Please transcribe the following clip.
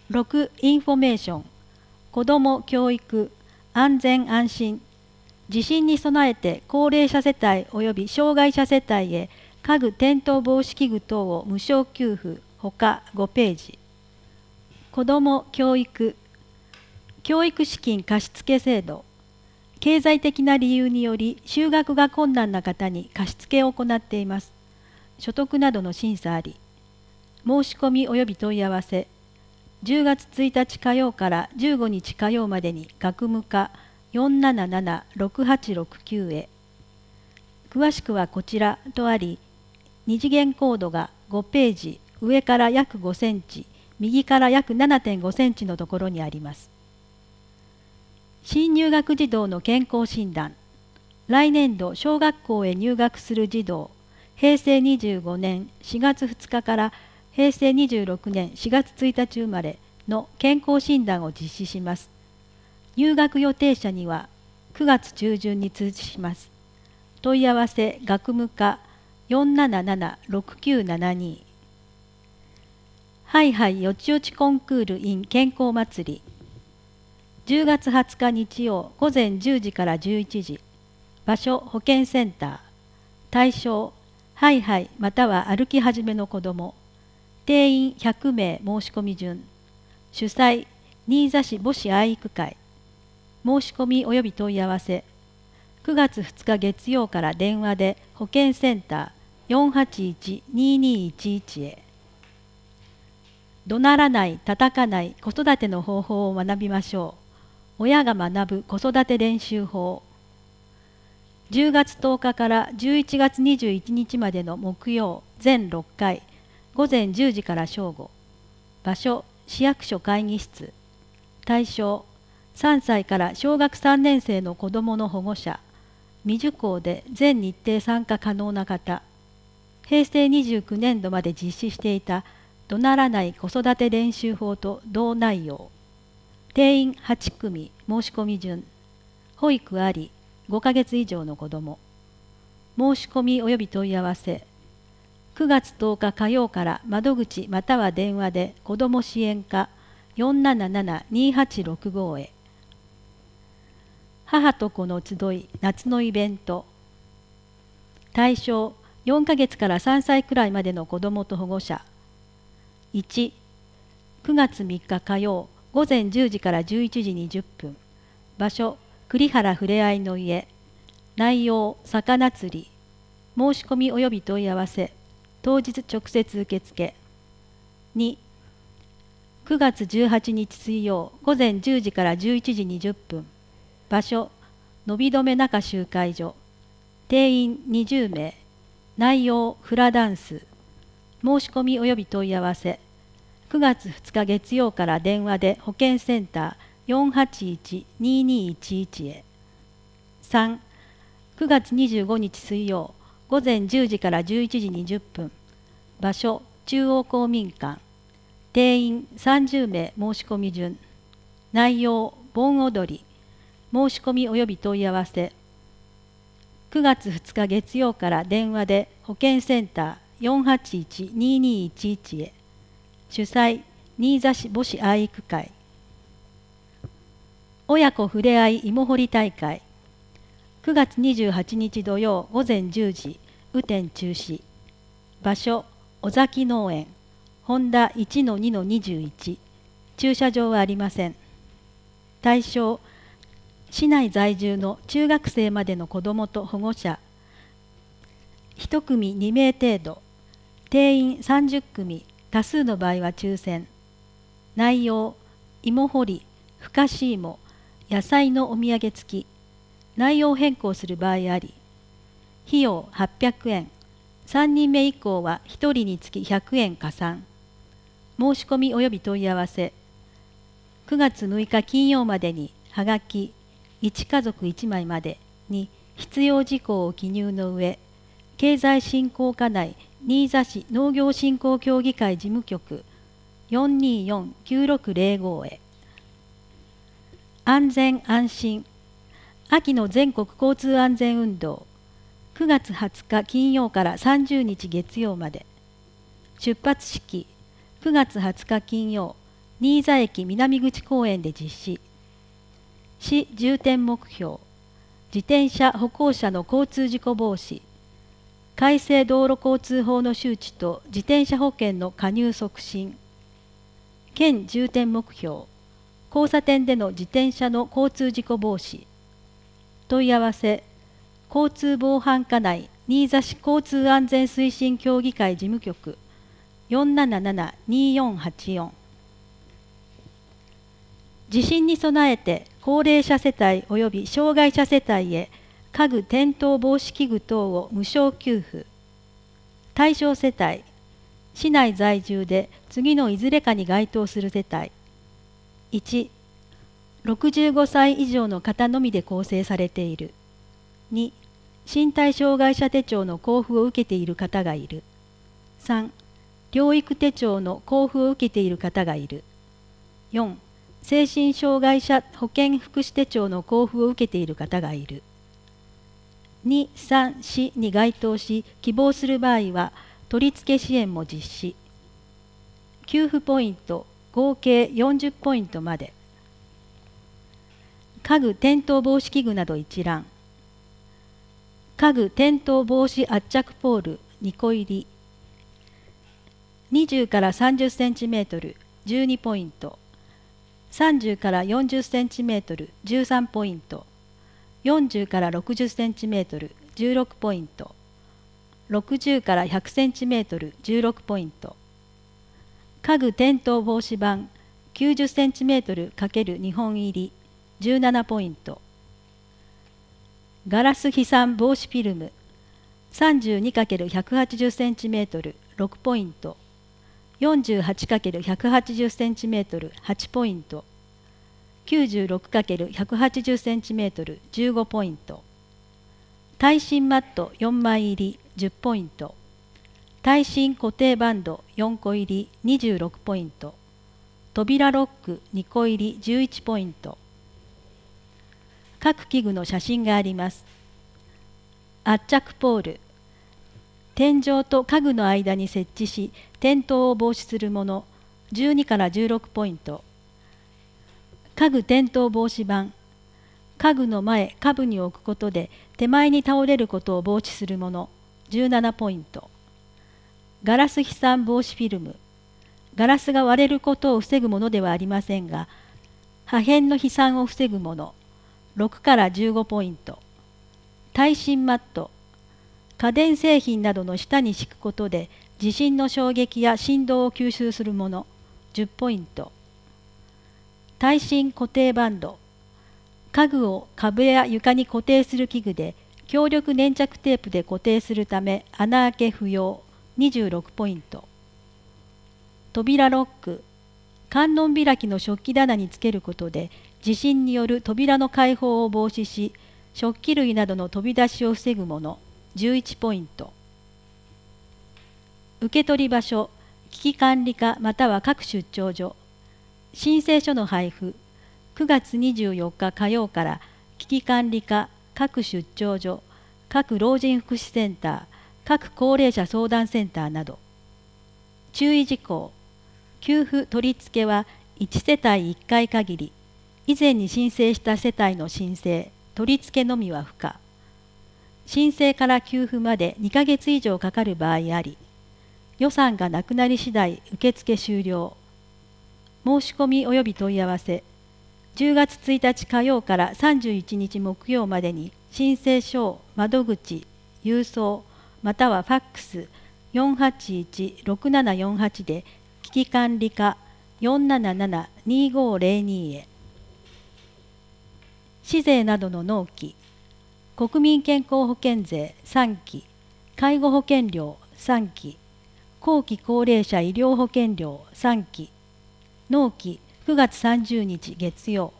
6. インフォメーション、子ども教育、安全安心、地震に備えて高齢者世帯及び障害者世帯へ家具転倒防止器具等を無償給付ほか5ページ。子ども教育、教育資金貸付制度、経済的な理由により就学が困難な方に貸付を行っています。所得などの審査あり。申し込み及び問い合わせ、10月1日火曜から15日火曜までに学務課477-6869へ。詳しくはこちらとあり、二次元コードが5ページ、上から約5センチ、右から約 7.5 センチのところにあります。新入学児童の健康診断、来年度小学校へ入学する児童、平成25年4月2日から平成26年4月1日生まれの健康診断を実施します。入学予定者には9月中旬に通知します。問い合わせ学務課477-6972。ハイハイよちよちコンクール in 健康祭り。10月20日日曜午前10時から11時。場所保健センター。対象ハイハイまたは歩き始めの子ども。定員100名申し込み順。主催新座市母子愛育会。申し込み及び問い合わせ9月2日月曜から電話で保健センター 481-2211 へ。怒鳴らない、叩かない子育ての方法を学びましょう。親が学ぶ子育て練習法。10月10日から11月21日までの木曜全6回午前10時から正午。場所市役所会議室。対象3歳から小学3年生の子どもの保護者。未受講で全日程参加可能な方。平成29年度まで実施していた怒鳴らない子育て練習法と同内容。定員8組申し込み順。保育あり5ヶ月以上の子ども。申し込み及び問い合わせ9月10日火曜から窓口または電話で子ども支援課 477-2865 へ。母と子の集い夏のイベント。対象4ヶ月から3歳くらいまでの子どもと保護者。1、9月3日火曜午前10時から11時20分。場所栗原ふれあいの家。内容魚釣り。申し込み及び問い合わせ当日直接受付。2、9月18日水曜午前10時から11時20分。場所のびどめ中集会所。定員20名。内容フラダンス。申し込み及び問い合わせ9月2日月曜から電話で保健センター 481-2211 へ。3、9月25日水曜午前10時から11時20分。場所中央公民館。定員30名申し込み順。内容盆踊り。申し込み及び問い合わせ9月2日月曜から電話で保健センター 481-2211 へ。主催新座市母子愛育会。親子ふれあい芋掘り大会。9月28日土曜午前10時雨天中止。場所尾崎農園。ホンダ 1-2-21。駐車場はありません。対象市内在住の中学生までの子どもと保護者。1組2名程度。定員30組。多数の場合は抽選。内容芋掘り、ふかし芋、野菜のお土産付き。内容変更する場合あり。費用800円。3人目以降は1人につき100円加算。申し込み及び問い合わせ9月6日金曜までにはがき1家族1枚までに必要事項を記入の上、経済振興課内新座市農業振興協議会事務局 424-9605 へ。安全安心秋の全国交通安全運動9月20日金曜から30日月曜まで。出発式9月20日金曜新座駅南口公園で実施。市重点目標、自転車・歩行者の交通事故防止、改正道路交通法の周知と自転車保険の加入促進。県重点目標、交差点での自転車の交通事故防止。問い合わせ、交通防犯課内新座市交通安全推進協議会事務局 477-2484。地震に備えて高齢者世帯及び障害者世帯へ家具転倒防止器具等を無償給付。対象世帯、市内在住で次のいずれかに該当する世帯。1、65歳以上の方のみで構成されている。2、身体障害者手帳の交付を受けている方がいる。3、療育手帳の交付を受けている方がいる。4、精神障害者保健福祉手帳の交付を受けている方がいる。2、3、4に該当し、希望する場合は、取り付け支援も実施。給付ポイント、合計40ポイントまで。家具転倒防止器具など一覧。家具転倒防止圧着ポール2個入り。20から30センチメートル12ポイント。30から40センチメートル13ポイント。40から60センチメートル16ポイント。60から100センチメートル16ポイント。家具転倒防止板90センチメートル×2本入り17ポイント。ガラス飛散防止フィルム 32×180 センチメートル6ポイント。48×180 センチメートル8ポイント。96×180 センチメートル15ポイント。耐震マット4枚入り10ポイント。耐震固定バンド4個入り26ポイント。扉ロック2個入り11ポイント。各器具の写真があります。圧着ポール、天井と家具の間に設置し転倒を防止するもの12から16ポイント。家具転倒防止板、家具の前下部に置くことで手前に倒れることを防止するもの17ポイント。ガラス飛散防止フィルム、ガラスが割れることを防ぐものではありませんが破片の飛散を防ぐもの6から15ポイント。耐震マット、家電製品などの下に敷くことで地震の衝撃や振動を吸収するもの10ポイント。耐震固定バンド、家具を壁や床に固定する器具で強力粘着テープで固定するため穴開け不要26ポイント。扉ロック、観音開きの食器棚につけることで地震による扉の開放を防止し食器類などの飛び出しを防ぐもの11ポイント。受取場所、危機管理課または各出張所、申請書の配布9月24日火曜から危機管理課各出張所、各老人福祉センター、各高齢者相談センターなど。注意事項、給付取り付けは1世帯1回限り、以前に申請した世帯の申請、取り付けのみは不可。申請から給付まで2ヶ月以上かかる場合あり、予算がなくなり次第受付終了。申し込み及び問い合わせ、10月1日火曜から31日木曜までに申請書を窓口、郵送、またはファックス 481-6748 で危機管理課 477-2502 へ。市税などの納期、国民健康保険税3期、介護保険料3期、後期高齢者医療保険料3期、納期9月30日月曜。